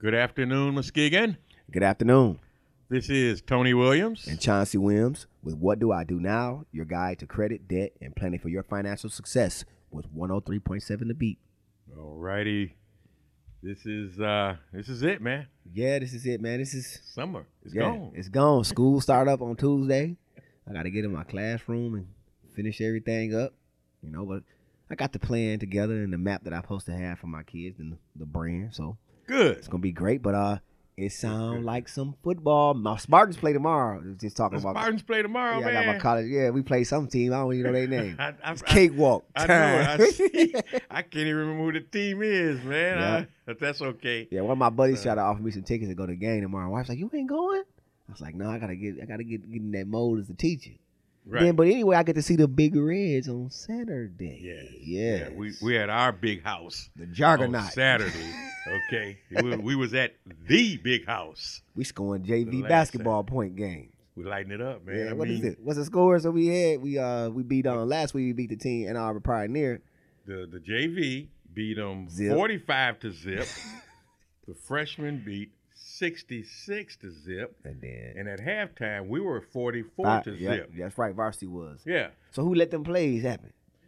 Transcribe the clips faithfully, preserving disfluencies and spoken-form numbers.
Good afternoon, Muskegon. Good afternoon. This is Tony Williams. And Chauncey Williams with What Do I Do Now? Your guide to credit, debt, and planning for your financial success with one oh three point seven The Beat. All righty. This is uh, this is it, man. Yeah, this is it, man. This is Summer. It's yeah, gone. It's gone. School start up on Tuesday. I got to get in my classroom and finish everything up, you know, but I got the plan together and the map that I'm supposed to have for my kids and the, the brand, so Good. it's going to be great, but uh, it sounds like some football. My Spartans play tomorrow. Just talking The about Spartans play tomorrow, yeah, man. I got my college. Yeah, we play some team. I don't even know their name. I, I, It's cakewalk. I, I time. know. I, see. I can't even remember who the team is, man. Yeah. I, but that's okay. Yeah, one of my buddies tried to offer me some tickets to go to the game tomorrow. My wife's like, "You ain't going?" I was like, "No, I gotta get, I gotta get, get in that mode as a teacher." Right. Then, but anyway, I get to see the Big Reds on Saturday. Yes. Yeah, Yeah, we we had our big house the on juggernaut. Saturday. Okay, we, we was at the big house. We scoring J V last basketball point games. We lighting it up, man. Yeah, I what mean, is it? What's the score? So we had we uh we beat on last week. We beat the team Ann Arbor Pioneer. The the J V beat them Zip. forty-five to zip. The freshmen beat sixty-six to zip. And then And at halftime, we were forty-four five- to yeah, zip. that's right. Varsity was. Yeah. So who let them plays happen?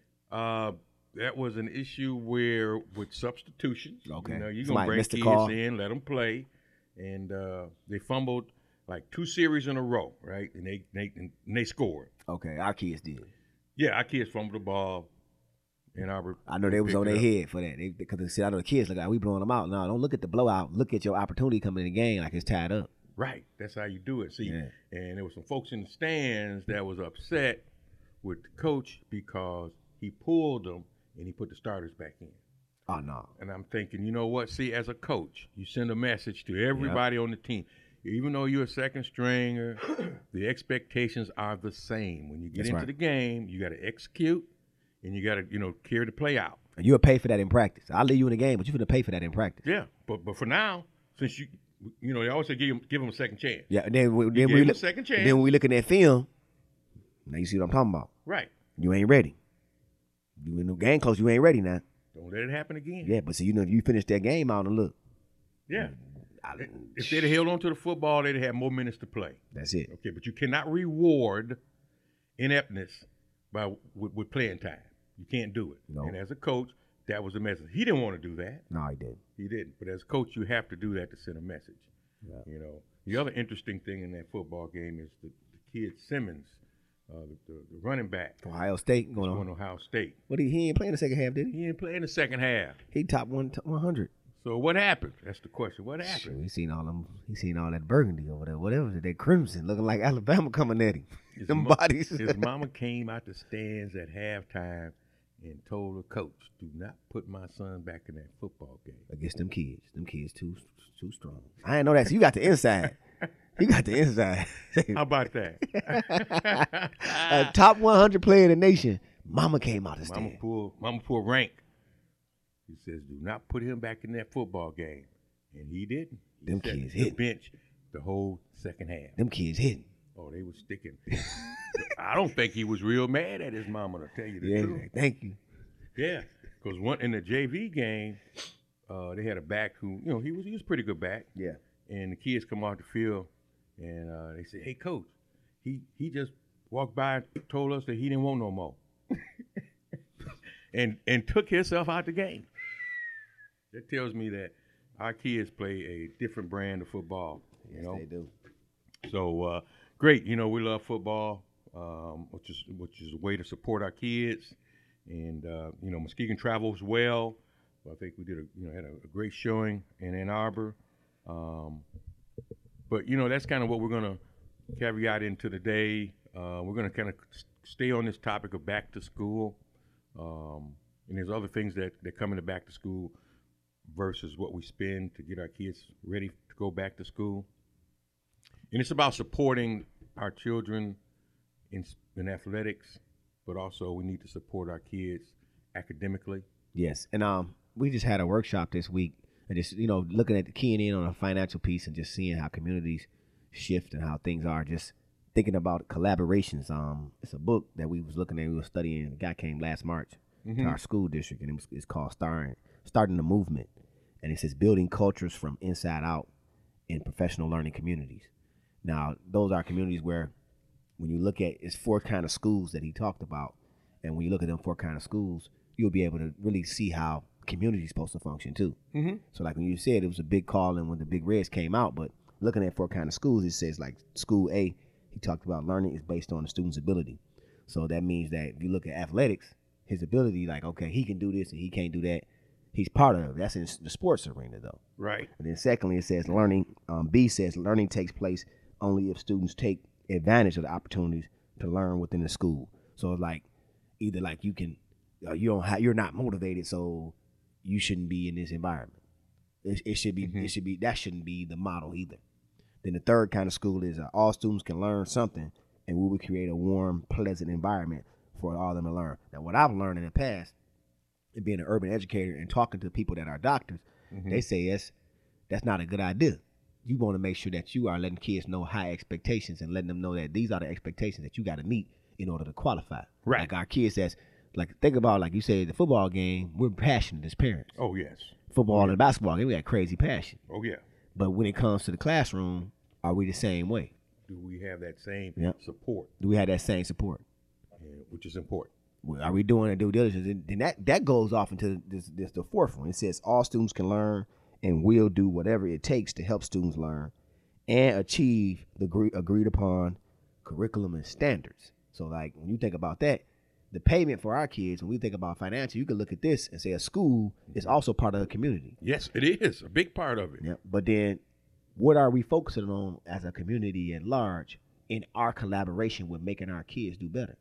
Uh, that was an issue where with substitutions. Okay. You know, you're Somebody gonna bring missed the kids call. in, let them play, and uh, they fumbled like two series in a row, right? And they they and they scored. Okay, our kids did. Yeah, our kids fumbled the ball. And Arbor. I know they was picked on it their up. head for that. They, because see, I know the kids look like we blowing them out. No, don't look at the blowout. Look at your opportunity coming in the game like it's tied up. Right. That's how you do it. See, Yeah. and there was some folks in the stands that was upset with the coach because he pulled them and he put the starters back in. Oh no. And I'm thinking, you know what? See, as a coach, you send a message to everybody on the team. Even though you're a second stringer, the expectations are the same. When you get That's into right. the game, you got to execute and you got to, you know, carry the play out. And you'll pay for that in practice. I'll leave you in the game, but you're going to pay for that in practice. Yeah. But but for now, since you, you know, they always say give them, give them a second chance. Yeah. And then, we- then give we him a look, second and chance. then when we look at that film, now you see what I'm talking about. Right. You ain't ready. You in the game close, you ain't ready now. Don't let it happen again. Yeah, but see, you know, if you finish that game out and look. Yeah. I, If they'd have held on to the football, they'd have had more minutes to play. that's it. Okay, but you cannot reward ineptness by with, with playing time. You can't do it. No. And as a coach, that was the message. He didn't want to do that. No, he didn't. He didn't. But as a coach, you have to do that to send a message. Yeah. You know. The other interesting thing in that football game is the, the kid Simmons, uh, the, the, the running back, Ohio State going going on. to Ohio State. What he, he ain't playing the second half, did he? He didn't play in the second half. He top one one hundred. So what happened? That's the question. What Shoot, happened? he seen all them. He seen all that burgundy over there. Whatever that crimson, looking like Alabama coming at him. His Them mo- bodies. His mama came out the stands at halftime and told the coach, "Do not put my son back in that football game." Against them kids. Them kids too too strong. I didn't know that. So you got the inside. You got the inside. How about that? A top one hundred player in the nation. Mama came out the Mama stand. pull, Mama pull rank. He says, "Do not put him back in that football game," and he didn't. He Them sat kids the hitting. bench the whole second half. Them kids hitting. Oh, they were sticking. I don't think he was real mad at his mama, to tell you the Yeah. truth. Thank you. Yeah, because one in the J V game, uh, they had a back who, you know, he was he was a pretty good back. Yeah. And the kids come off the field, and uh, they say, "Hey, coach, he he just walked by and told us that he didn't want no more, and and took himself out the game." That tells me that our kids play a different brand of football. You Yes, know, they do. so uh, great. You know, we love football, um, which is which is a way to support our kids, and uh, you know, Muskegon travels well. I think we did a you know had a, a great showing in Ann Arbor. Um, but, you know, that's kind of what we're going to caveat into today. Uh, we're going to kind of stay on this topic of back to school. Um, and there's other things that, that come into back to school versus what we spend to get our kids ready to go back to school. And it's about supporting our children in, in athletics, but also we need to support our kids academically. Yes. And um, we just had a workshop this week. And just, you know, looking at the keying in on a financial piece and just seeing how communities shift and how things are, just thinking about collaborations. Um, it's a book that we was looking at, we were studying. The guy came last March Mm-hmm. to our school district, and it was, it's called Starting Starting the Movement. and it says building cultures from inside out in professional learning communities. Now, those are communities where, when you look at, it's four kind of schools that he talked about, and when you look at them four kind of schools, you'll be able to really see how community is supposed to function too. Mm-hmm. So, like when you said, it was a big call, and when the Big Reds came out, but looking at four kind of schools, it says like school A, he talked about learning is based on the student's ability. So that means that if you look at athletics, his ability, like, okay, he can do this and he can't do that. He's part of it. That's in the sports arena, though. Right. And then secondly, it says learning, um, B says learning takes place only if students take advantage of the opportunities to learn within the school. So it's like, either like you can, uh, you don't have, you're not motivated, so you shouldn't be in this environment. It, it should be, mm-hmm. it should be, that shouldn't be the model either. Then the third kind of school is uh, all students can learn something, and we will create a warm, pleasant environment for all of them to learn. Now, what I've learned in the past, and being an urban educator and talking to people that are doctors, mm-hmm. they say that's that's not a good idea. You want to make sure that you are letting kids know high expectations and letting them know that these are the expectations that you got to meet in order to qualify. Right. Like our kids, that's like, think about, like you said, the football game, we're passionate as parents. Oh, yes. Football oh, and yeah. basketball game, we got crazy passion. Oh, yeah. But when it comes to the classroom, are we the same way? Do we have that same yep. support? Do we have that same support? Yeah, which is important. Are we doing a due diligence? And then that, that goes off into this, this the fourth one. It says all students can learn and will do whatever it takes to help students learn and achieve the agree, agreed upon curriculum and standards. So, like, when you think about that, the payment for our kids, when we think about financial, you can look at this and say a school is also part of the community. Yes, it is a big part of it. Yeah. But then, what are we focusing on as a community at large in our collaboration with making our kids do better?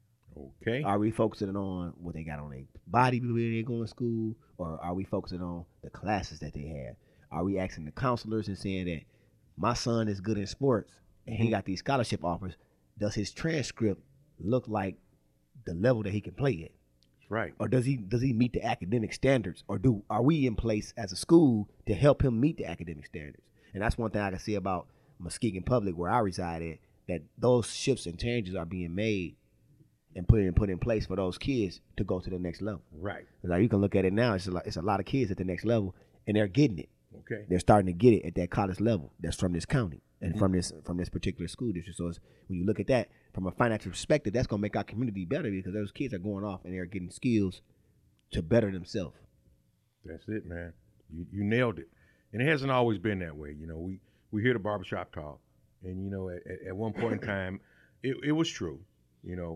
Okay. Are we focusing on what they got on their body when they go to school, or are we focusing on the classes that they have? Are we asking the counselors and saying that my son is good in sports and mm-hmm. he got these scholarship offers? Does his transcript look like the level that he can play at? That's right. Or does he does he meet the academic standards? Or do are we in place as a school to help him meet the academic standards? And that's one thing I can say about Muskegon Public, where I reside at, that those shifts and changes are being made and put in put in place for those kids to go to the next level. Right. Like, you can look at it now. It's a lot, it's a lot of kids at the next level, and they're getting it. Okay. They're starting to get it at that college level. That's from this county and mm-hmm. from this from this particular school district. So it's, when you look at that from a financial perspective, that's going to make our community better because those kids are going off and they're getting skills to better themselves. That's it, man. You you nailed it. And it hasn't always been that way. You know, we, we hear the barbershop talk, and, you know, at, at one point in time, it, it was true, you know,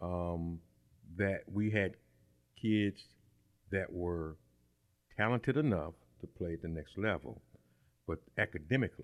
um, that we had kids that were talented enough to play at the next level, but academically,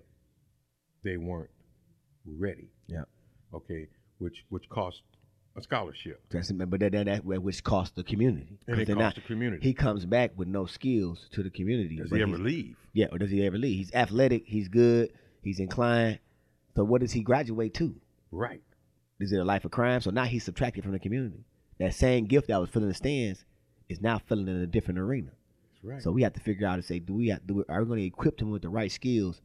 they weren't ready. Yeah. Okay, which which cost a scholarship. That's, but that, that, that which cost the community. And it cost not, the community. He comes back with no skills to the community. Does he ever leave? Yeah, or does he ever leave? He's athletic. He's good. He's inclined. So what does he graduate to? Right. Is it a life of crime? So now he's subtracted from the community. That same gift that was filling the stands is now filling in a different arena. That's right. So we have to figure out and say, do we have, do we, are we going to equip him with the right skills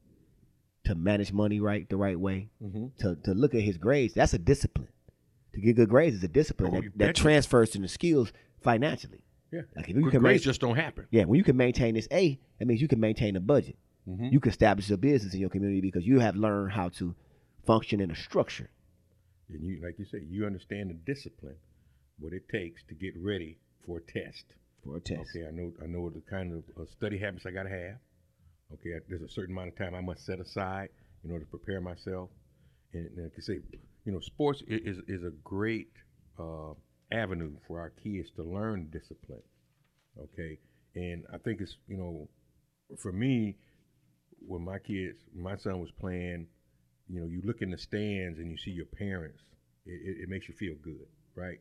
to manage money right the right way? Mm-hmm. To to look at his grades. That's a discipline. To get good grades is a discipline Oh, that, that transfers to the skills financially. Yeah. Like if you good can grades ma- just don't happen. Yeah, when you can maintain this A, that means you can maintain a budget. Mm-hmm. You can establish a business in your community because you have learned how to function in a structure. And you, like you say, you understand the discipline, what it takes to get ready for a test. For a test. Okay, I know I know the kind of uh, study habits I got to have. Okay, I, there's a certain amount of time I must set aside in order to prepare myself. And, and like I say, you know, sports is is a great uh, avenue for our kids to learn discipline. Okay, and I think it's, you know, for me, when my kids, my son was playing, you know, you look in the stands and you see your parents, it, it, it makes you feel good, right?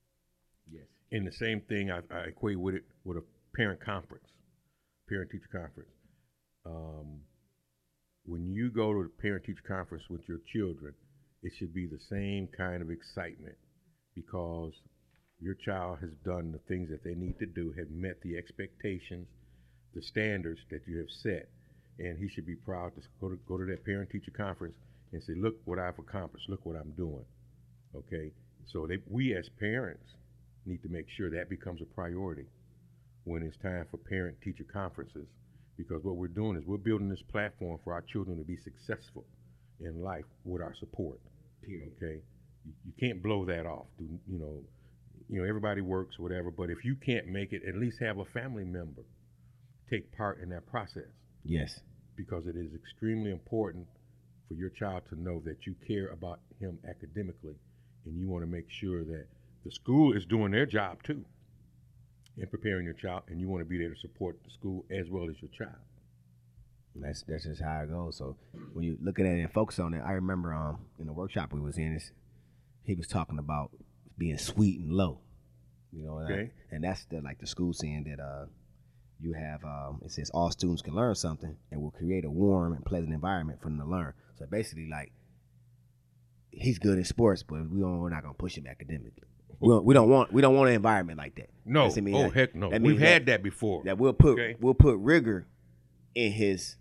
Yes. And the same thing I, I equate with it with a parent conference, parent-teacher conference. Um, when you go to the parent-teacher conference with your children, it should be the same kind of excitement because your child has done the things that they need to do, have met the expectations, the standards that you have set, and he should be proud to go to, go to that parent-teacher conference and say, look what I've accomplished, look what I'm doing, okay? So they, we as parents need to make sure that becomes a priority when it's time for parent-teacher conferences, because what we're doing is we're building this platform for our children to be successful in life with our support. Period. Okay, you, you can't blow that off. Do, you know, you know everybody works, whatever. But if you can't make it, at least have a family member take part in that process, Yes. because it is extremely important for your child to know that you care about him academically, and you want to make sure that the school is doing their job too in preparing your child, and you want to be there to support the school as well as your child. And that's that's just how it goes. So when you looking at it and focus on it, I remember um in the workshop we was in, this, he was talking about being sweet and low, you know, and, I- Okay. and that's the like the school saying that uh you have um it says all students can learn something and will create a warm and pleasant environment for them to learn. So basically, like, he's good in sports, but we don't, we're not gonna push him academically. We don't, we don't want we don't want an environment like that. No, That's what I mean. oh Like, heck no, that we've means had that before. that we'll put Okay. we'll put rigor in his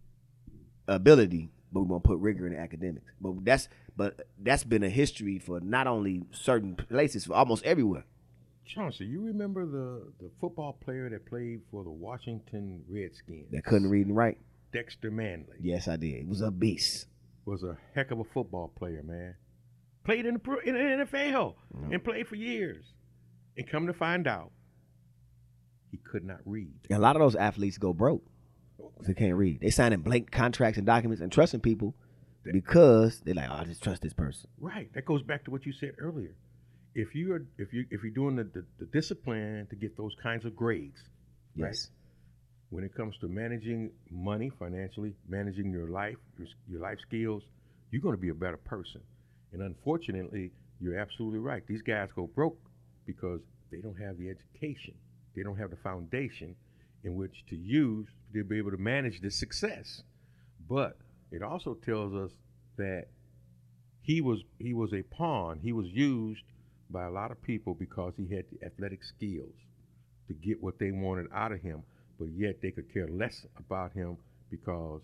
ability, but we won't put rigor in the academics. But that's but that's been a history for not only certain places, for almost everywhere. Chauncey, you remember the, the football player that played for the Washington Redskins? That couldn't read and write. Dexter Manley. Yes, I did. He was a beast. Was a heck of a football player, man. Played in the, pro- in the N F L Mhm. and played for years. And come to find out, he could not read. And a lot of those athletes go broke because they can't read. They signing blank contracts and documents and trusting people because they're like, oh, I just trust this person. Right. That goes back to what you said earlier. If you are if you if you're doing the, the, the discipline to get those kinds of grades, right? Yes. When it comes to managing money financially, managing your life, your, your life skills, you're going to be a better person. And unfortunately, you're absolutely right. These guys go broke because they don't have the education. They don't have the foundation in which to use to be able to manage this success. But it also tells us that he was he was a pawn. He was used by a lot of people because he had the athletic skills to get what they wanted out of him, but yet they could care less about him because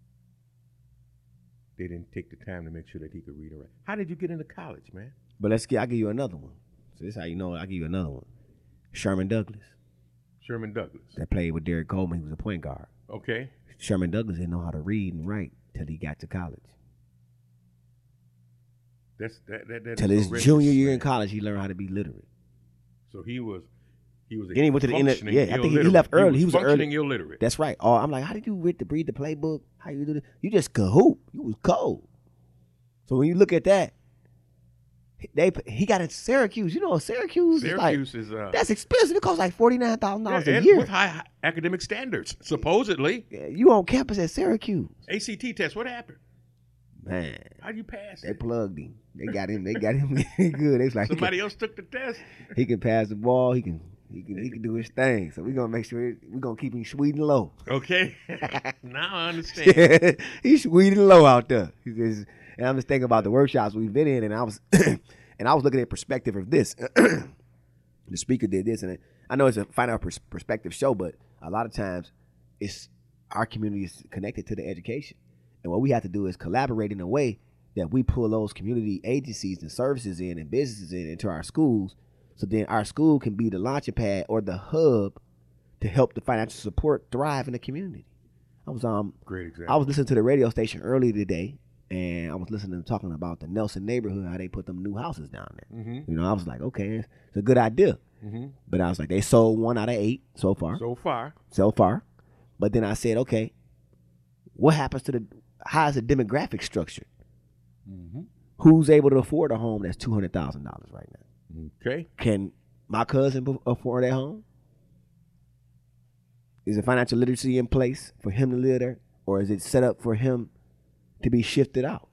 they didn't take the time to make sure that he could read and write. How did you get into college, man? But let's get, I'll give you another one. So this is how you know, I'll give you another one. Sherman Douglas, Sherman Douglas. that played with Derek Coleman. He was a point guard. Okay. Sherman Douglas didn't know how to read and write till he got to college. That's that that, that Till is his horrendous, junior year in man. college, he learned how to be literate. So he was he was a Then he went to the inter- functioning yeah, I think he illiterate. left early. He was early- functioning illiterate. That's right. Oh, I'm like, how did you read the read the playbook? How you do this? You just cahoot. You was cold. So when you look at that, they he got into Syracuse. You know, Syracuse, Syracuse is like is uh that's expensive. It costs like forty nine thousand dollars yeah, a and year. with high high academic standards, supposedly. Yeah, you on campus at Syracuse, A C T test, what happened? man. How would you pass They it? plugged him. They got him. They got him good. They was like, he Somebody can, else took the test. he can pass the ball. He can he can he can do his thing. So we gonna make sure we gonna keep him sweet and low. Okay. Now I understand. He's sweet and low out there. He just, and I'm just thinking about the workshops we've been in, and I was and I was looking at perspective of this. The speaker did this, and I know it's a find out pers- perspective show, but a lot of times it's our community is connected to the education, and what we have to do is collaborate in a way that we pull those community agencies and services in and businesses in into our schools, so then our school can be the launching pad or the hub to help the financial support thrive in the community. I was um Great example. I was listening to the radio station earlier today, and I was listening to them talking about the Nelson neighborhood, how they put them new houses down there. Mm-hmm. You know, I was like, okay, it's, it's a good idea. Mm-hmm. But I was like, they sold one out of eight so far, so, So far. far. But then I said, okay, what happens to the, how is the demographic structured? Mm-hmm. Who's able to afford a home that's two hundred thousand dollars right now? Okay. Can my cousin b- afford that home? Is the financial literacy in place for him to live there? Or is it set up for him to be shifted out?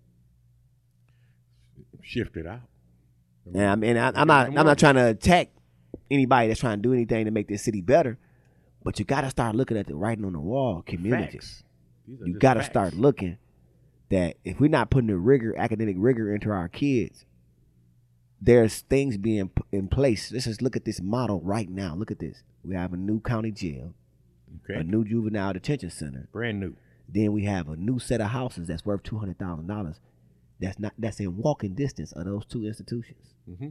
Shifted out. And I mean, I, I'm not, I'm not trying to attack anybody that's trying to do anything to make this city better, but you got to start looking at the writing on the wall, community. Facts. These are You just got to facts. start looking that if we're not putting the rigor, academic rigor into our kids, there's things being p- in place. Let's just look at this model right now. Look at this. We have a new county jail, Okay. a new juvenile detention center. Brand new. Then we have a new set of houses that's worth two hundred thousand dollars. That's not that's in walking distance of those two institutions. Mm-hmm.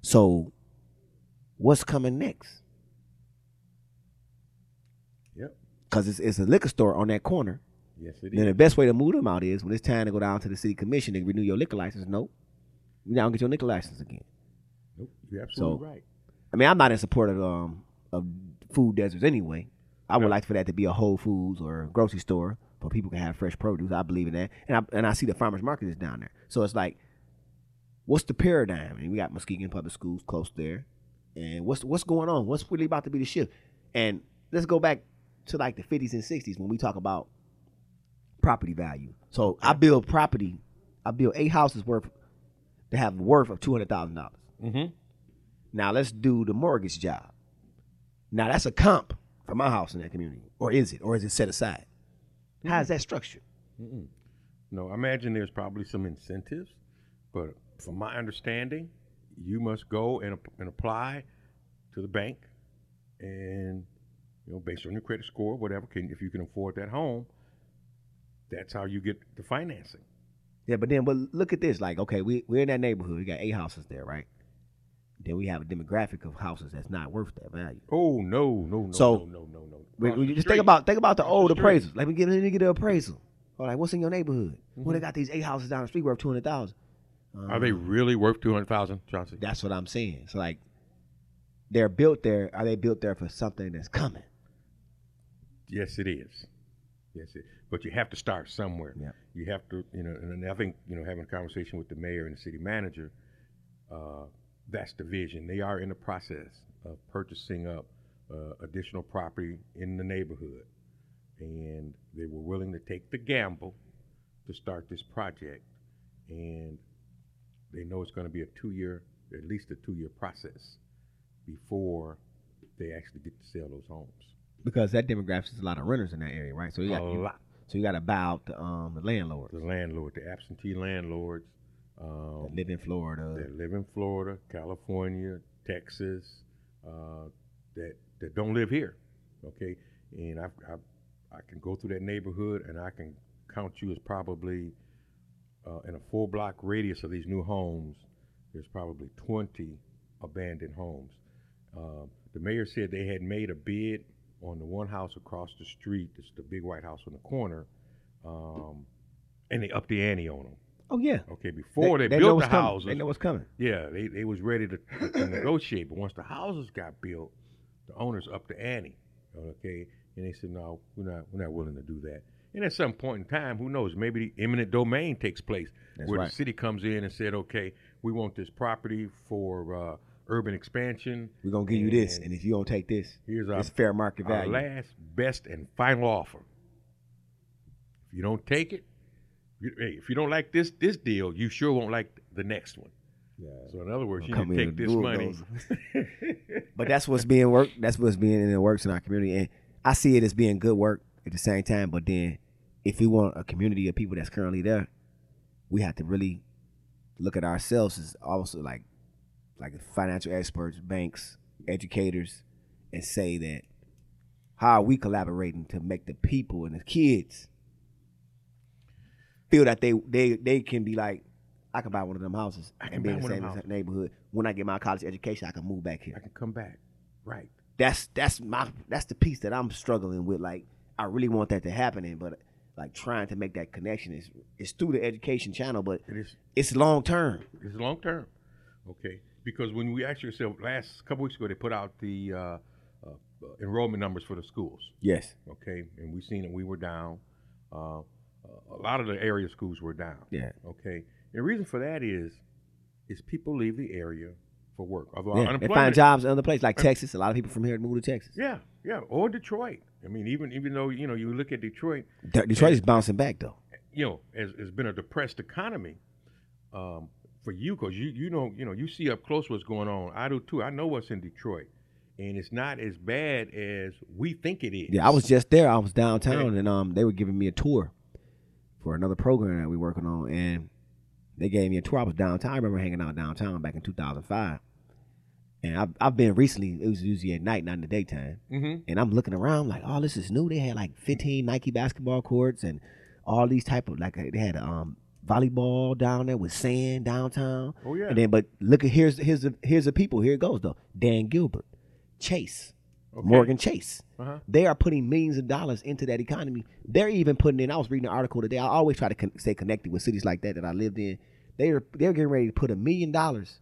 So, what's coming next? Yep. because it's, it's a liquor store on that corner. Yes, it Then is. the best way to move them out is when it's time to go down to the city commission to renew your liquor license. Nope, you now get your liquor license again. Nope, you're absolutely So- right. I mean, I'm not in support of um of food deserts anyway. I would No. like for that to be a Whole Foods or a grocery store where people can have fresh produce. I believe in that, and I and I see the farmers market is down there. So it's like, what's the paradigm? And we got Muskegon Public Schools close there, and what's what's going on? What's really about to be the shift? And let's go back to like the fifties and sixties when we talk about property value. So I build property, I build eight houses worth to have a worth of two hundred thousand dollars. Mm-hmm. Now let's do the mortgage job. Now that's a comp for my house in that community, or is it? Or is it set aside? How is that structured? Mm-mm. No, I imagine there's probably some incentives, but from my understanding, you must go and, ap- and apply to the bank, and you know, based on your credit score, whatever, can if you can afford that home, that's how you get the financing. Yeah, but then, but look at this. Like, okay, we we're in that neighborhood. We got eight houses there, right? Then we have a demographic of houses that's not worth that value. Oh no, no, no, So, no, no, no, no. We, Across we the just street. think about think about the Across old the street. appraisals. Like, we get let me get an appraisal. Or like, what's in your neighborhood? Well, they Mhm. got these eight houses down the street worth two hundred thousand. Are they really worth two hundred thousand, Chauncey? That's what I'm saying. So like, they're built there. Are they built there for something that's coming? Yes, it is. Yes, it. But you have to start somewhere. Yeah. You have to, you know, and I think, you know, having a conversation with the mayor and the city manager, uh, that's the vision. They are in the process of purchasing up uh, additional property in the neighborhood, and they were willing to take the gamble to start this project, and they know it's going to be a two-year, at least a two-year process before they actually get to sell those homes. Because that demographic is a lot of renters in that area, right? So you A got you, lot. so you got to buy out the um the landlords The landlord, the absentee landlords, um, that live in Florida. that live in Florida, California, Texas, uh, that that don't live here. Okay, and I, I I can go through that neighborhood and I can count you as probably uh, in a four block radius of these new homes. There's probably twenty abandoned homes. Um, the mayor said they had made a bid on the one house across the street. It's the big white house on the corner, um, and they upped the ante on them. Oh yeah. Okay, before they, know built the what's coming. houses, They know what's coming. yeah, they, they was ready to, to negotiate. But once the houses got built, the owners upped the ante. Okay, and they said, no, we're not we're not willing to do that. And at some point in time, who knows? Maybe the eminent domain takes place, That's where right. the city comes in and said, okay, we want this property for uh, urban expansion. We're gonna give you this, And and if you don't take this, Here's our, it's fair market our value. last, best, and final offer. If you don't take it, you, hey, if you don't like this this deal, you sure won't like the next one. Yeah. So in other words, you Come need to in take with this money. bulldozers. But that's what's being worked. That's what's being in the works in our community, and I see it as being good work at the same time. But then, if we want a community of people that's currently there, we have to really look at ourselves as also like, like financial experts, banks, educators, and say that how are we collaborating to make the people and the kids feel that they they they can be like, I can buy one of them houses I can and be in buy the one of same them houses. neighborhood. When I get my college education, I can move back I here. can come back. Right. That's that's my that's the piece that I'm struggling with. Like, I really want that to happen, and but like trying to make that connection is is through the education channel, but It is. it's long term. It's long term. Okay. Because when we asked yourself last couple weeks ago, they put out the uh, uh, enrollment numbers for the schools. Yes. Okay, and we seen that we were down. Uh, a lot of the area schools were down. Yeah. Okay. And the reason for that is, is people leave the area for work. Although Yeah. They unemployment, find jobs in other places like Texas. A lot of people from here move to Texas. Yeah, yeah, or Detroit. I mean, even even though you know you look at Detroit, De- Detroit is bouncing back though. you know, has, has been a depressed economy um, for you because you you know you know you see up close what's going on. I do too. I know what's in Detroit, and it's not as bad as we think it is. Yeah, I was just there. I was downtown, Yeah. and um, they were giving me a tour for another program that we working on, and they gave me a tour. I was downtown. I remember hanging out downtown back in two thousand five, and I've I've been recently. It was usually at night, not in the daytime. Mm-hmm. And I'm looking around like, oh, this is new. They had like fifteen Nike basketball courts and all these type of like they had um volleyball down there with sand downtown. Oh yeah. And then, but look at here's here's the here's the people. Here it goes though. Dan Gilbert, Chase, Okay. Morgan Chase. Uh-huh. They are putting millions of dollars into that economy. They're even putting in, I was reading an article today. I always try to con- stay connected with cities like that that I lived in. They're, they're getting ready to put a million dollars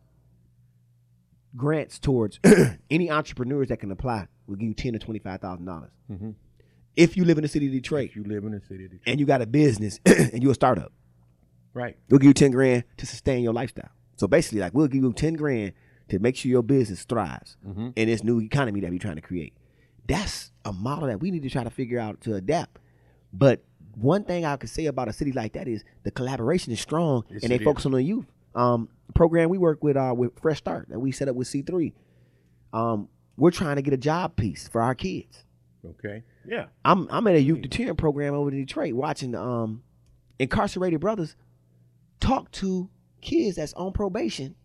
grants towards any entrepreneurs that can apply. Will give you ten to twenty-five thousand dollars. Mm-hmm. If you live in the city of Detroit. If you live in the city of Detroit. And you got a business and you're a startup. Right. We'll give you ten grand to sustain your lifestyle. So basically, like, we'll give you ten grand to make sure your business thrives mm-hmm. in this new economy that we're trying to create. That's a model that we need to try to figure out to adapt. But one thing I could say about a city like that is the collaboration is strong, yes, and they focus is. on the youth. Um, program we work with uh, with Fresh Start that we set up with C three. Um, we're trying to get a job piece for our kids. Okay. Yeah. I'm I'm at a youth deterrent program over in Detroit watching um, incarcerated brothers talk to kids that's on probation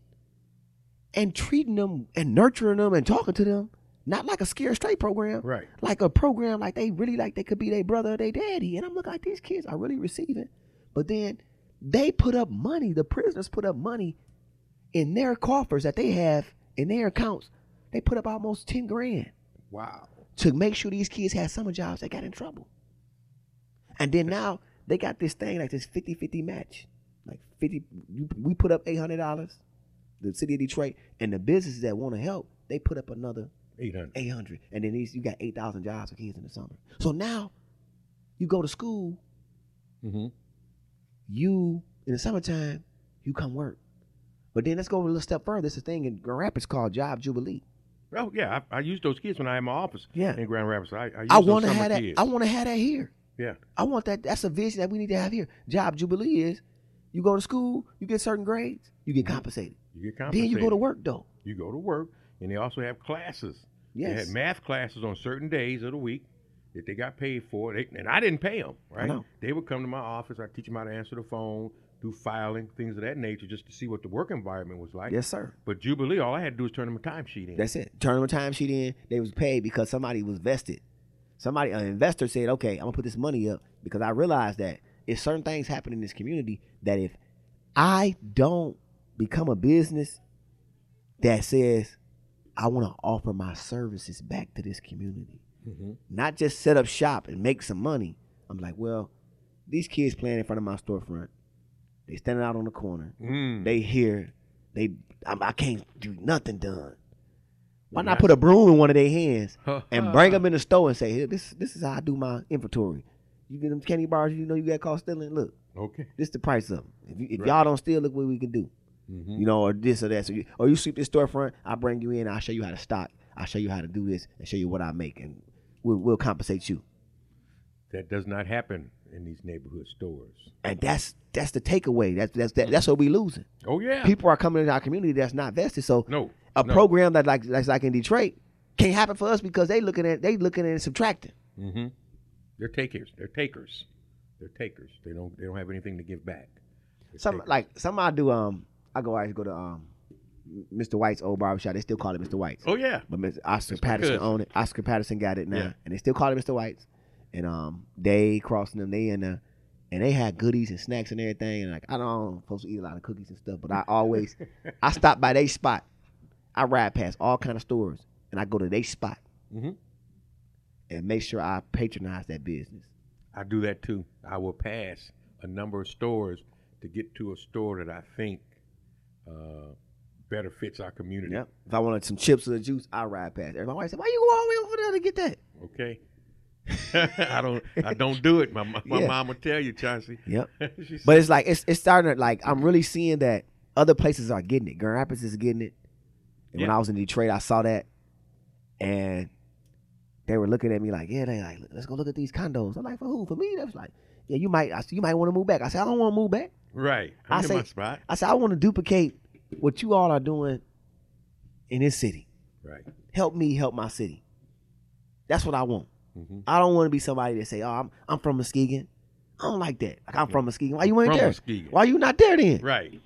and treating them and nurturing them and talking to them, not like a scare straight program, right? Like a program like they really like they could be their brother or their daddy. And I'm looking like these kids are really receiving. But then they put up money, the prisoners put up money in their coffers that they have in their accounts. They put up almost ten grand. Wow. To make sure these kids had summer jobs that got in trouble. And then now they got this thing like this fifty-fifty match. Like fifty, we put up eight hundred dollars, the city of Detroit, and the businesses that want to help, they put up another eight hundred. eight hundred. And then these, you got eight thousand jobs for kids in the summer. So now you go to school, mm-hmm. you, in the summertime, you come work. But then let's go a little step further. There's a thing in Grand Rapids called Job Jubilee. Oh, yeah. I, I use those kids when I had my office yeah. in Grand Rapids. I, I, use I want to have that. kids. I want to have that here. Yeah. I want that. That's a vision that we need to have here. Job Jubilee is you go to school, you get certain grades, you get compensated. You get compensated. Then you go to work, though. You go to work, and they also have classes. Yes. They had math classes on certain days of the week that they got paid for, they, and I didn't pay them, right? I know. They would come to my office. I'd teach them how to answer the phone, do filing, things of that nature, just to see what the work environment was like. Yes, sir. But Jubilee, all I had to do was turn them a timesheet in. That's it. Turn them a timesheet in. They was paid because somebody was vested. Somebody, an investor said, okay, I'm going to put this money up because I realized that if certain things happen in this community, that if I don't become a business that says, I want to offer my services back to this community, mm-hmm. not just set up shop and make some money. I'm like, well, these kids playing in front of my storefront, they standing out on the corner. Mm. They here. They I, I can't do nothing done. Why not put a broom in one of their hands and bring them in the store and say, "Here, this this is how I do my inventory. You get them candy bars, you know you got caught stealing. Look, okay, this the price of them. If, you, if right. y'all don't steal, look what we can do. Mm-hmm. You know, or this or that. So you, or you sweep this storefront, I bring you in, I'll show you how to stock. I'll show you how to do this and show you what I make, and we'll we'll compensate you." That does not happen in these neighborhood stores. And that's that's the takeaway. That's that's that, that's what we losing. Oh yeah. People are coming into our community that's not vested. So no, a no. program that like that's like in Detroit can't happen for us because they looking at they looking at it subtracting. Mm-hmm. They're takers. They're takers. They're takers. They don't they don't have anything to give back. They're Some takers. like some I do um I go I go to um Mister White's old barbershop. They still call it Mister White's. Oh yeah. But Mister Oscar That's Patterson owned it. Oscar Patterson got it now, Yeah. and they still call it Mister White's. And um, they crossing them, they in there, and they had goodies and snacks and everything. And like I don't I'm supposed to eat a lot of cookies and stuff, but I always I stop by their spot. I ride past all kind of stores, and I go to their spot mm-hmm. and make sure I patronize that business. I do that too. I will pass a number of stores to get to a store that I think uh, better fits our community. Yep. If I wanted some chips or juice, I ride past. My wife said, "Why you go all the way over there to get that?" Okay. I don't. I don't do it. My my Yeah. mom will tell you, Chauncey. Yep. She But said- it's like it's it's starting to like I'm really seeing that other places are getting it. Grand Rapids is getting it. And when Yeah. I was in Detroit, I saw that, and they were looking at me like, "Yeah, they like let's go look at these condos." I'm like, "For who? For me?" That's like, "Yeah, you might. I said, you might want to move back." I said, "I don't want to move back." right. I I'm in say- my spot. I said, "I want to duplicate what you all are doing in this city. Right. Help me help my city. That's what I want. Mm-hmm. I don't want to be somebody that say, "Oh, I'm I'm from Muskegon." I don't like that. Like I'm from Muskegon. Why you ain't From there? Muskegon. Why you not there then? Right.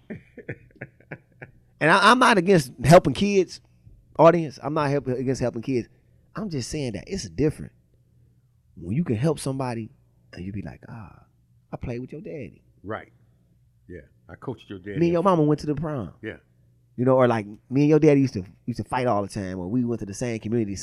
And I, I'm not against helping kids, audience. I'm not help, against helping kids. I'm just saying that it's different when you can help somebody and you be like, "Ah, I played with your daddy. Right. Yeah. I coached your dad. Me and your mama went to the prom." Yeah. You know, or like me and your daddy used to used to fight all the time, or we went to the same community center.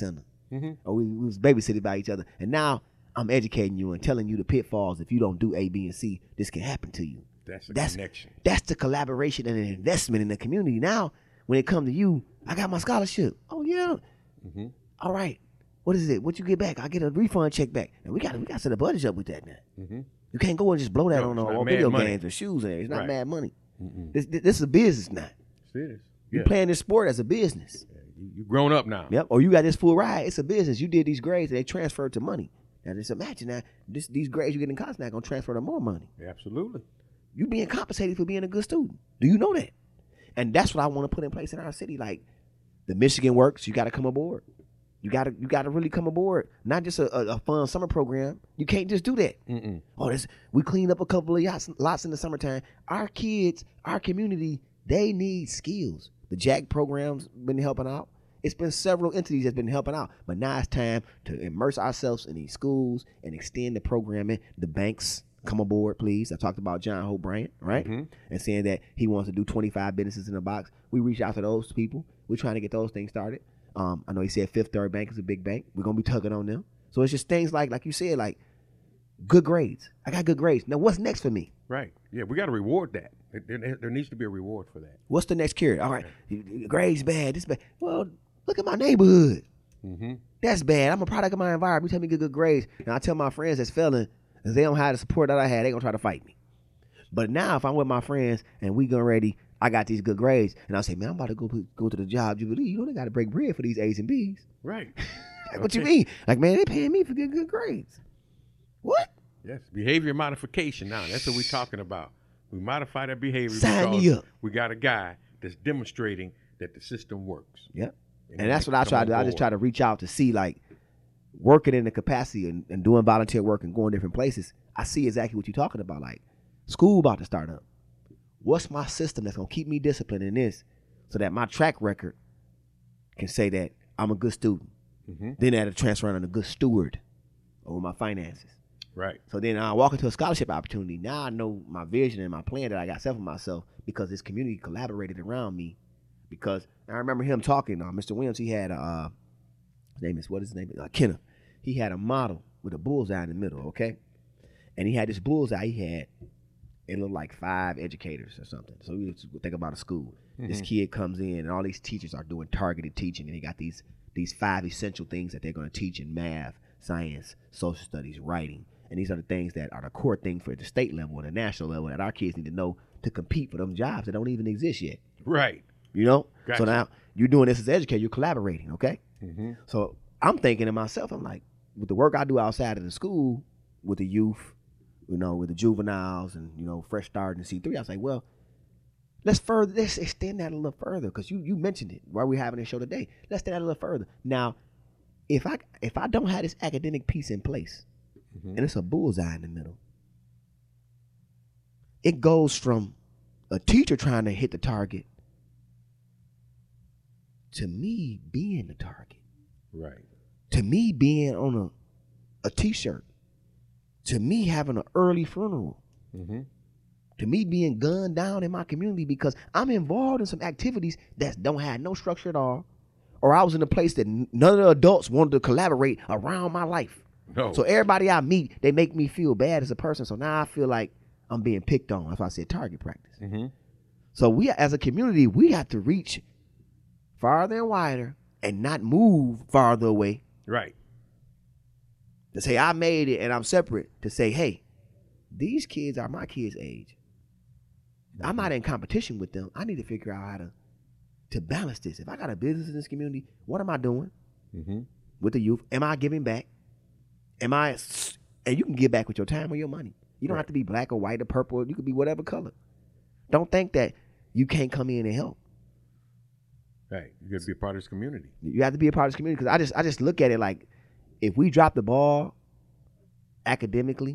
Mm-hmm. or we, we was babysitted by each other. And now I'm educating you and telling you the pitfalls. If you don't do A, B, and C, this can happen to you. That's a that's, connection. That's the collaboration and an investment in the community. Now, when it comes to you, I got my scholarship. Oh yeah. Mm-hmm. All right. What is it? What you get back? I get a refund check back. And we got we got to set a budget up with that now. Mm-hmm. You can't go and just blow that No, on, it's on, not on mad video money. games or shoes. And it's not Right. mad money. Mm-mm. This, this this is a business now. It is. You Yeah. playing this sport as a business. Yeah, you, you grown up now. Yep. Or you got this full ride. It's a business. You did these grades and they transferred to money. Now just imagine that this, these grades you get in college now gonna transfer to more money. Absolutely. You being compensated for being a good student. Do you know that? And that's what I want to put in place in our city. Like the Michigan Works, you got to come aboard. You got to you got to really come aboard. Not just a, a, a fun summer program. You can't just do that. Mm-mm. Oh, this, we cleaned up a couple of yachts, lots in the summertime. Our kids, our community, they need skills. The Jack program's been helping out. It's been several entities that's been helping out. But now it's time to immerse ourselves in these schools and extend the programming. The banks, come aboard, please. I talked about John Hope Bryant, right? Mm-hmm. And saying that he wants to do twenty-five businesses in a box. We reached out to those people. We're trying to get those things started. Um, I know he said Fifth Third Bank is a big bank. We're going to be tugging on them. So it's just things like, like you said, like good grades. I got good grades. Now, what's next for me? Right. Yeah, we got to reward that. There, there, there needs to be a reward for that. What's the next carrot? All right, grades bad. This bad. Well, look at my neighborhood. Mm-hmm. That's bad. I'm a product of my environment. You tell me good, good grades. And I tell my friends that's failing, if they don't have the support that I had, they going to try to fight me. But now if I'm with my friends and we going ready, I got these good grades, and I say, man, I'm about to go go to the job Jubilee. You know they got to break bread for these A's and B's. Right. Like, what you mean? Like, man, they paying me for good good grades. What? Yes. Behavior modification now. That's what we're talking about. We modify that behavior Sign because me up. we got a guy that's demonstrating that the system works. Yep. And, And that's what I try to do. I just try to reach out to see, like, working in the capacity and, and doing volunteer work and going different places. I see exactly what you're talking about. Like, school about to start up. What's my system that's going to keep me disciplined in this so that my track record can say that I'm a good student? Mm-hmm. Then I had to transfer on a good steward over my finances. Right. So then I walk into a scholarship opportunity. Now I know my vision and my plan that I got set for myself because this community collaborated around me. Because I remember him talking, uh, Mister Williams, he had a, uh, his name is, what is his name? Uh, Kenna. He had a model with a bullseye in the middle, okay? And he had this bullseye, he had, it looked like five educators or something. So we just think about a school. Mm-hmm. This kid comes in and all these teachers are doing targeted teaching and they got these these five essential things that they're going to teach in math, science, social studies, writing. And these are the things that are the core thing for the state level and the national level that our kids need to know to compete for them jobs that don't even exist yet. Right. You know? Gotcha. So now you're doing this as an educator, you're collaborating, okay? Mm-hmm. So I'm thinking to myself, I'm like, with the work I do outside of the school, with the youth, you know, with the juveniles and, you know, fresh start in C three, I was like, well, let's further, let's extend that a little further because you you mentioned it while we're having this show today. Let's extend that a little further. Now, if I if I don't have this academic piece in place, mm-hmm. and it's a bullseye in the middle, it goes from a teacher trying to hit the target to me being the target. Right. To me being on a, a t-shirt. To me having an early funeral. Mm-hmm. To me being gunned down in my community because I'm involved in some activities that don't have no structure at all. Or I was in a place that none of the adults wanted to collaborate around my life. No. So everybody I meet, they make me feel bad as a person. So now I feel like I'm being picked on. That's why I said target practice. Mm-hmm. So we, as a community, we have to reach farther and wider and not move farther away. Right. To say I made it and I'm separate. To say, hey, these kids are my kids' age. Mm-hmm. I'm not in competition with them. I need to figure out how to to balance this. If I got a business in this community, what am I doing mm-hmm. with the youth? Am I giving back? Am I? And you can give back with your time or your money. You don't right. have to be black or white or purple. You could be whatever color. Don't think that you can't come in and help. Right. You got to be a part of this community. You have to be a part of this community because I just I just look at it like if we drop the ball academically,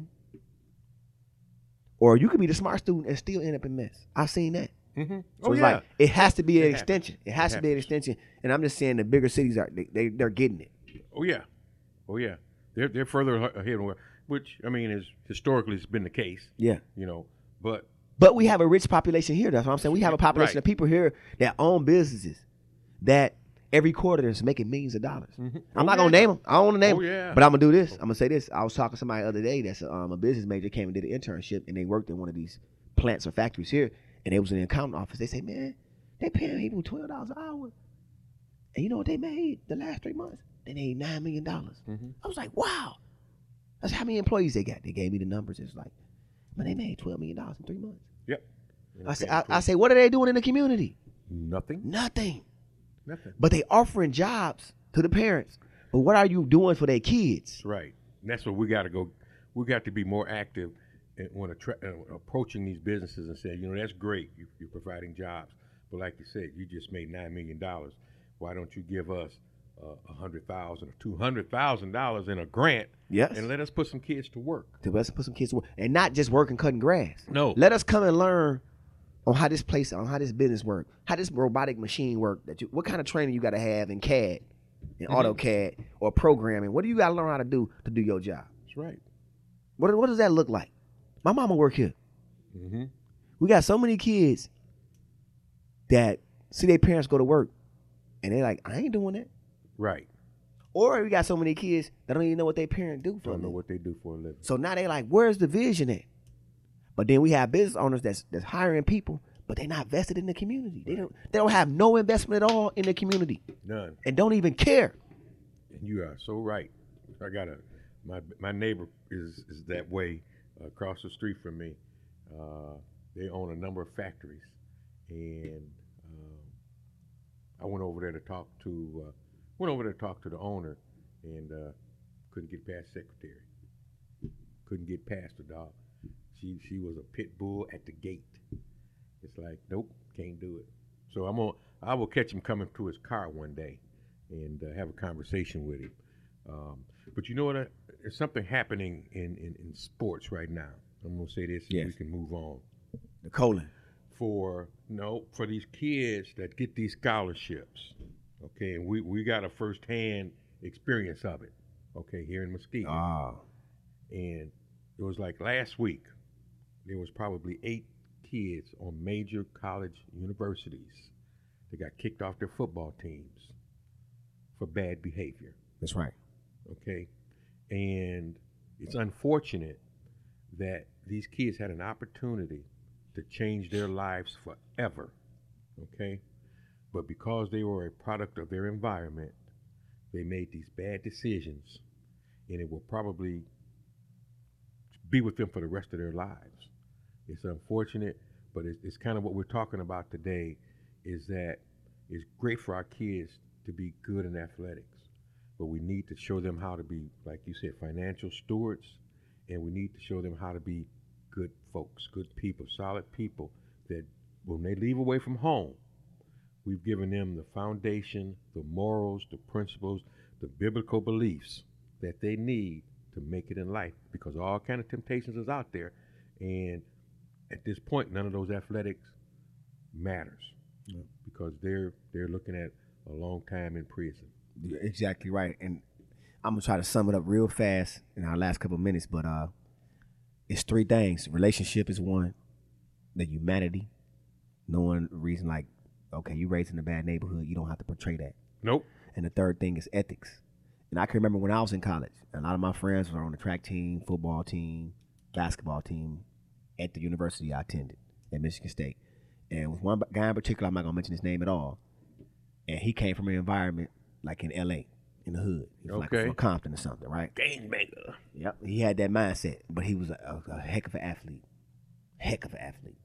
or you could be the smart student and still end up in mess. I've seen that. Mm-hmm. So oh, it's yeah. like it has to be an it extension. Happens. It has it to be an happens. extension. And I'm just saying the bigger cities are they, they they're getting it. Oh yeah. Oh yeah. They're they're further ahead, which I mean is historically has been the case. Yeah. You know, but But we have a rich population here. That's what I'm saying. We have a population right. of people here that own businesses that every quarter that's making millions of dollars. Mm-hmm. I'm Oh, not gonna yeah. name them. I don't want to name Oh, them. yeah. But I'm gonna do this. I'm gonna say this. I was talking to somebody the other day that's a, um, a business major, came and did an internship, and they worked in one of these plants or factories here, and they was in the accounting office. They say, man, they paying people twelve dollars an hour, and you know what they made the last three months? They made nine million dollars. Mm-hmm. I was like, wow, that's how many employees they got. They gave me the numbers. It's like, man, they made twelve million dollars in three months. Yep. I say, I, I say, what are they doing in the community? Nothing. Nothing. Nothing. But they offering jobs to the parents. But what are you doing for their kids? That's right. And that's what we got to go. We got to be more active in, when attra- uh, approaching these businesses and saying, you know, that's great. You, you're providing jobs. But like you said, you just made nine million dollars. Why don't you give us a uh, hundred thousand or two hundred thousand dollars in a grant? Yes. And let us put some kids to work. To let's put some kids to work. And not just working cutting grass. No. Let us come and learn on how this place, on how this business work, how this robotic machine work. That you, what kind of training you got to have in C A D, in Mm-hmm. AutoCAD, or programming. What do you got to learn how to do to do your job? That's right. What what does that look like? My mama work here. Mm-hmm. We got so many kids that see their parents go to work, and they're like, I ain't doing that. Right. Or we got so many kids that don't even know what their parent do for a Don't know living. what they do for a living. So now they like, where's the vision at? But then we have business owners that's that's hiring people, but they're not vested in the community. They don't they don't have no investment at all in the community None. and don't even care. And you are so right. I got a my my neighbor is is that way uh, across the street from me. Uh, they own a number of factories, and um, I went over there to talk to uh, went over there to talk to the owner, and uh, couldn't get past secretary. Couldn't get past the dog. She she was a pit bull at the gate. It's like, nope, can't do it. So I'm gonna I will catch him coming to his car one day and uh, have a conversation with him. Um, but you know what? Uh, there's something happening in, in, in sports right now. I'm gonna say this, and Yes. we can move on. The colon. For no, for these kids that get these scholarships, okay, and we we got a firsthand experience of it, okay, here in Muskegon. Ah. And it was like last week, there was probably eight kids on major college universities that got kicked off their football teams for bad behavior. That's right. Okay, and it's unfortunate that these kids had an opportunity to change their lives forever. Okay, but because they were a product of their environment, they made these bad decisions, and it will probably be with them for the rest of their lives. It's unfortunate, but it's, it's kind of what we're talking about today, is that it's great for our kids to be good in athletics, but we need to show them how to be, like you said, financial stewards, and we need to show them how to be good folks, good people, solid people, that when they leave away from home, we've given them the foundation, the morals, the principles, the biblical beliefs that they need to make it in life, because all kind of temptations is out there, and at this point, none of those athletics matters, Yeah. because they're they're looking at a long time in prison. You're exactly right. And I'm gonna try to sum it up real fast in our last couple of minutes, but uh it's three things. Relationship is one, the humanity, knowing the reason, like, okay, you raised in a bad neighborhood, you don't have to portray that. Nope. And the third thing is ethics. And I can remember when I was in college, a lot of my friends were on the track team, football team, basketball team at the university I attended at Michigan State. And with one guy in particular, I'm not gonna mention his name at all, and he came from an environment like in L A, in the hood. He was Okay. like from Compton or something, right? Gangbanger. Yep. He had that mindset, but he was a, a, a heck of an athlete. Heck of an athlete.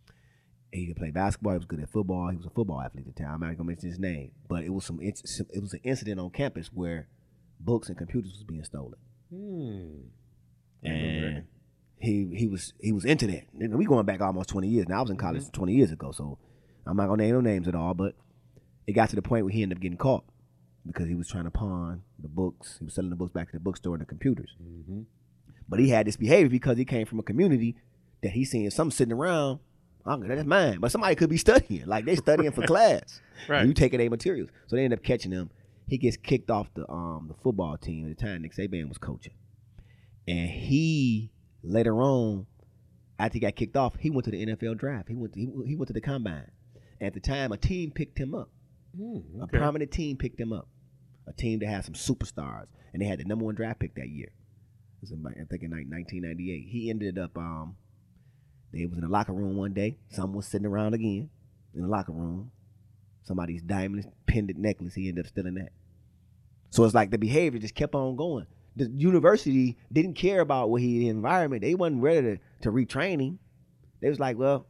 He could play basketball. He was good at football. He was a football athlete at the time. I'm not gonna mention his name, but it was some. It was an incident on campus where books and computers was being stolen, Hmm. I remember and he he was he was into that. And we going back almost twenty years. Now I was in college twenty years ago, so I'm not gonna name no names at all. But it got to the point where he ended up getting caught because he was trying to pawn the books. He was selling the books back to the bookstore and the computers. Mm-hmm. But he had this behavior because he came from a community that he seen some sitting around. Oh, that's mine. But somebody could be studying. Like they studying for class. Right. And you taking their materials. So they end up catching him. He gets kicked off the um the football team at the time Nick Saban was coaching. And he later on, after he got kicked off, he went to the N F L draft. He went to, he, he went to the combine. At the time, a team picked him up. Mm, A okay. prominent team picked him up. A team that had some superstars, and they had the number one draft pick that year. It was in, I think in like nineteen ninety-eight. He ended up. Um, they was in the locker room one day. Someone was sitting around again in the locker room. Somebody's diamond pendant necklace. He ended up stealing that. So it's like the behavior just kept on going. The university didn't care about what he the environment. They wasn't ready to, to retrain him. They was like, well,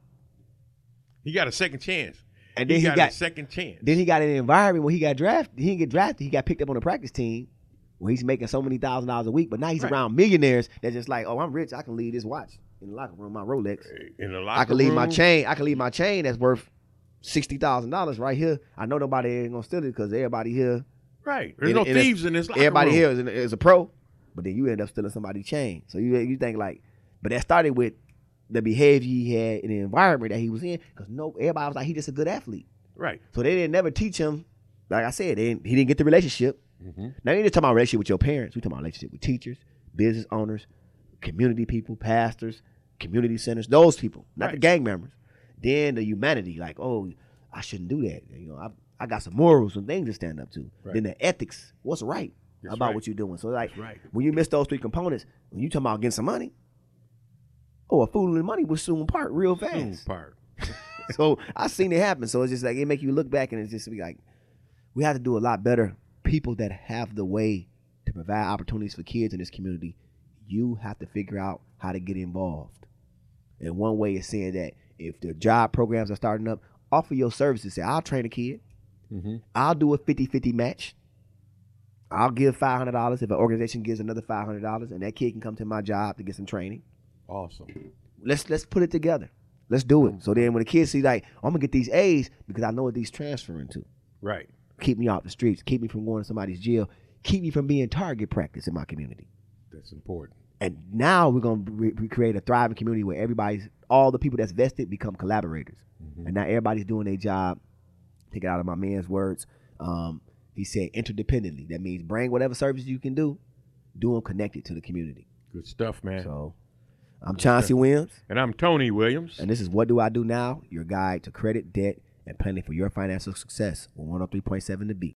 He got a second chance. and then he, he, got, got, a second chance. then he got in an environment where he got drafted. He didn't get drafted. He got picked up on the practice team where he's making so many thousand dollars a week. But now he's Right. around millionaires that's just like, oh, I'm rich. I can leave this watch in the locker room, my Rolex. in the locker I can leave my room. chain. I can leave my chain that's worth sixty thousand dollars right here. I know nobody ain't gonna steal it because everybody here, Right. There's And- no and it's- thieves in this locker everybody room. here is, is a pro. But then you end up stealing somebody's chain. So you you think like, but that started with the behavior he had in the environment that he was in. Because no, everybody was like, he just a good athlete. Right. So they didn't never teach him. Like I said, they didn't, he didn't get the relationship. Mm-hmm. Now you ain't just talking about relationship with your parents. We talking about relationship with teachers, business owners, community people, pastors, community centers, those people, not the Right. gang members. Then the humanity, like, oh, I shouldn't do that. You know, I I got some morals and things to stand up to. Right. Then the ethics, what's right That's about right. what you're doing. So like, That's right. when you miss those three components, when you talking about getting some money, oh, a fool and money will soon part real fast. Soon part. So I seen it happen. So it's just like it make you look back and it's just be like, we have to do a lot better. People that have the way to provide opportunities for kids in this community, you have to figure out how to get involved. And one way is saying that if the job programs are starting up, offer your services. Say, I'll train a kid. Mm-hmm. I'll do a fifty-fifty match. I'll give five hundred dollars if an organization gives another five hundred dollars, and that kid can come to my job to get some training. Awesome. Let's let's put it together. Let's do it. So then when the kids see like, I'm gonna get these A's because I know what these transferring to. Right. Keep me off the streets. Keep me from going to somebody's jail. Keep me from being target practice in my community. That's important. And now we're gonna re- recreate a thriving community where everybody's, all the people that's vested become collaborators. Mm-hmm. And now everybody's doing their job. Take it out of my man's words. Um, he said interdependently. That means bring whatever service you can do, do them connected to the community. Good stuff, man. So I'm Chauncey Williams, And I'm Tony Williams. and this is What Do I Do Now? Your guide to credit, debt, and planning for your financial success on one oh three point seven The Beat.